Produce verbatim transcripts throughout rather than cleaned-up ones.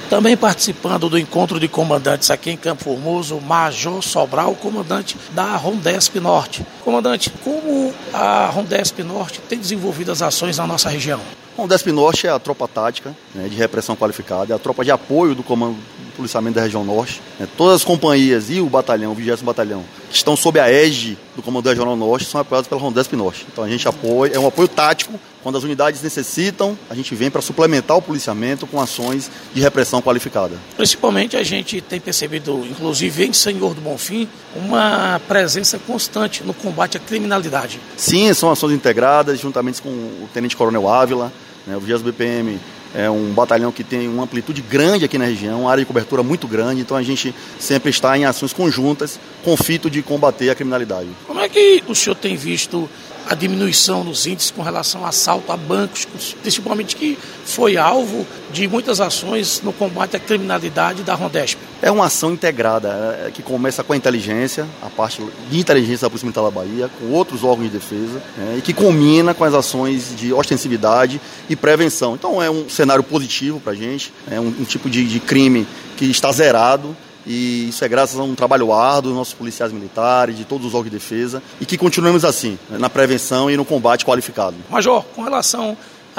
Também participando do encontro de comandantes aqui em Campo Formoso, o Major Sobral, comandante da Rondesp Norte. Comandante, como a Rondesp Norte tem desenvolvido as ações na nossa região? A Rondesp Norte é a tropa tática, né, de repressão qualificada, é a tropa de apoio do Comando do Policiamento da Região Norte. Né. Todas as companhias e o batalhão, o vigésimo Batalhão, que estão sob a égide do Comando Regional Norte, são apoiados pela Rondesp Norte. Então a gente apoia, é um apoio tático. Quando as unidades necessitam, a gente vem para suplementar o policiamento com ações de repressão qualificada. Principalmente a gente tem percebido, inclusive em Senhor do Bonfim, uma presença constante no combate à criminalidade. Sim, são ações integradas, juntamente com o Tenente Coronel Ávila, né, o vigésimo B P M é um batalhão que tem uma amplitude grande aqui na região, uma área de cobertura muito grande, então a gente sempre está em ações conjuntas com o fito de combater a criminalidade. Como é que o senhor tem visto a diminuição nos índices com relação a assalto a bancos, principalmente que foi alvo de muitas ações no combate à criminalidade da Rondesp? É uma ação integrada, é, que começa com a inteligência, a parte de inteligência da Polícia Militar da Bahia, com outros órgãos de defesa, é, e que combina com as ações de ostensividade e prevenção. Então é um cenário positivo para a gente, é um, um tipo de, de crime que está zerado. E isso é graças a um trabalho árduo dos nossos policiais militares, de todos os órgãos de defesa, e que continuemos assim, na prevenção e no combate qualificado. Major, com relação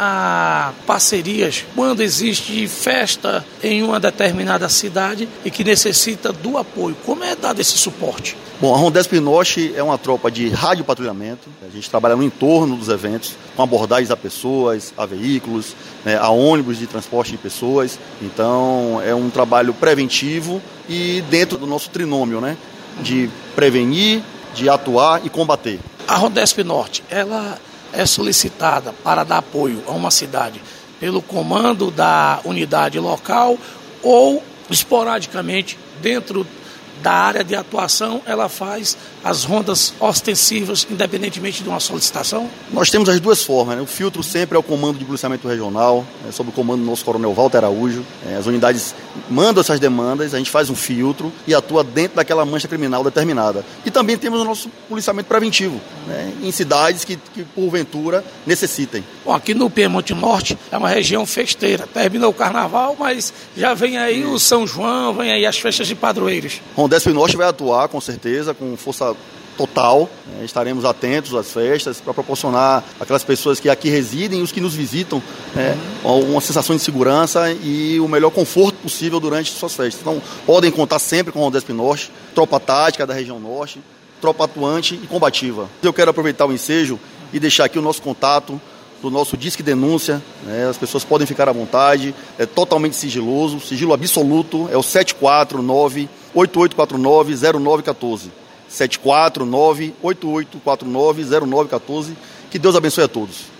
a parcerias, quando existe festa em uma determinada cidade e que necessita do apoio, como é dado esse suporte? Bom, a Rondesp Norte é uma tropa de radiopatrulhamento, a gente trabalha no entorno dos eventos, com abordagens a pessoas, a veículos, né, a ônibus de transporte de pessoas, então é um trabalho preventivo e dentro do nosso trinômio, né, de prevenir, de atuar e combater. A Rondesp Norte, ela é solicitada para dar apoio a uma cidade pelo comando da unidade local ou esporadicamente dentro da área de atuação ela faz as rondas ostensivas independentemente de uma solicitação? Nós temos as duas formas, né? O filtro sempre é o comando de policiamento regional, né, sob o comando do nosso coronel Walter Araújo. É, as unidades mandam essas demandas, a gente faz um filtro e atua dentro daquela mancha criminal determinada. E também temos o nosso policiamento preventivo, né, em cidades que, que porventura necessitem. Bom, aqui no Piemonte Norte é uma região festeira, terminou o carnaval, mas já vem aí o São João, vem aí as festas de padroeiros. Rondesp Norte vai atuar com certeza, com força total, né? Estaremos atentos às festas para proporcionar àquelas pessoas que aqui residem e os que nos visitam, né, uma sensação de segurança e o melhor conforto possível durante suas festas. Então podem contar sempre com a Rondesp Norte, tropa tática da região norte, tropa atuante e combativa. Eu quero aproveitar o ensejo e deixar aqui o nosso contato do nosso Disque Denúncia, né? As pessoas podem ficar à vontade, é totalmente sigiloso, sigilo absoluto, é o sete quatro nove, oito oito quatro nove, zero nove um quatro. sete quatro nove, oito oito quatro nove, zero nove um quatro. Que Deus abençoe a todos.